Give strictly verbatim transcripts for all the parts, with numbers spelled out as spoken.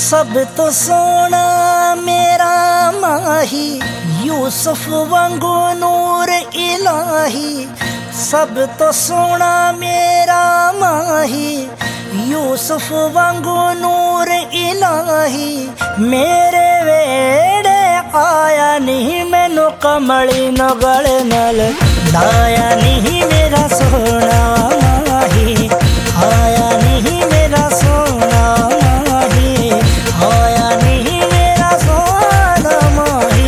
सब तो सोना मेरा माही, यूसुफ वांगू नूर इलाही। सब तो सोना मेरा माही, यूसुफ वांगू नूर इलाही। मेरे वेड़े आया नहीं, मैनू कमली नगल नल लाया नहीं। मेरा सोना माही आया नहीं, मेरा सोना माही आया नहीं, मेरा सोना माही।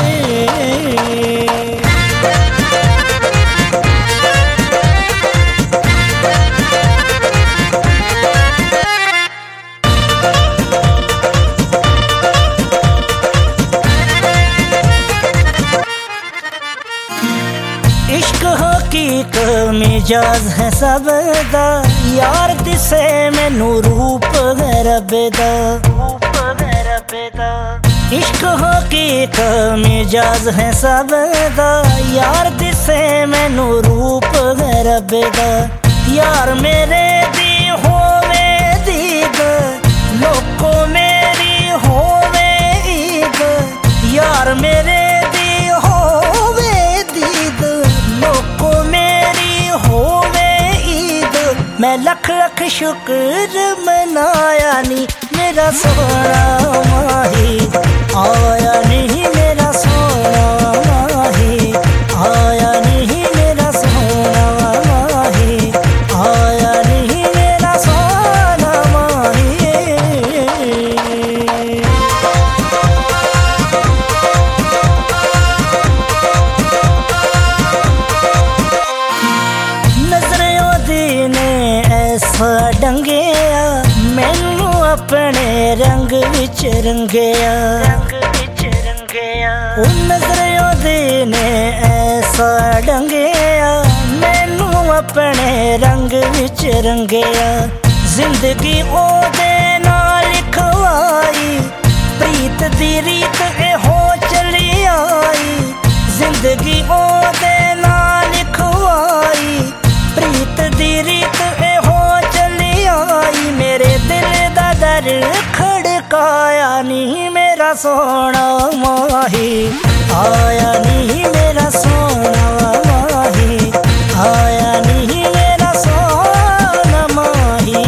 इश्क हकीक मिजाज है सबदा, यार दिसे मैनू रूप है रबदा। इश्क हकीक मिजाज है सबदा, यार दिसे मैनू रूप है रबदा। यार मेरे दी होवे दीद, लोको मेरी होवे ईद। यार मेरे मैं लख लख शुक्र मनाया नी, मेरा सोना माही आया नहीं। मेरा सोना माही आया नहीं, मेरा सोना माही आया नहीं, मेरा सोना माही। नजरों दी ने ऐसा डंगेया, मैनू अपने रंग विच रंगेया। उन नजरों दी ने ऐसा डंगेया, मैनू अपने रंग विच रंगेया। जिंदगी ओदे नाल लिखवाई, प्रीत दी रीत एहो चली आई। जिंदगी ओदे नाल लिखवाई, प्रीत दी रीत एहो चली आई। मेरे दिल दा दर खड़काया नहीं, मेरा सोना माही आया नहीं। मेरा सोना माही आया नहीं, मेरा सोना माही।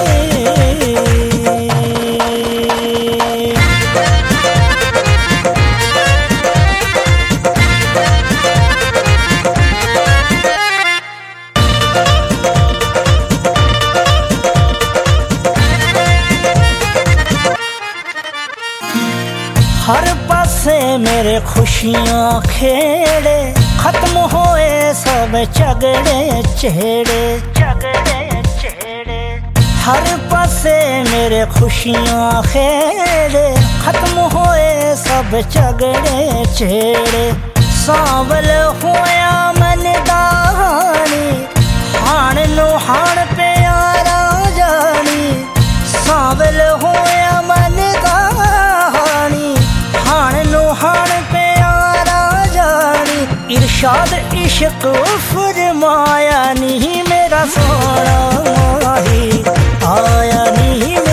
हर पासे मेरे खुशियां खेड़े, खत्म होए सब झगड़े चेड़े। हर पासे मेरे खुशियां खेड़े, खत्म होए सब झगड़े चेड़े। सांवल होया मन दानी, हाण नू हाण प्यारा जानी। सांवल होया मन दानी, हाण नू हाण प्यारा जानी। इरशाद इश्क फरमाया नहीं, मेरा सोना माही आया नहीं।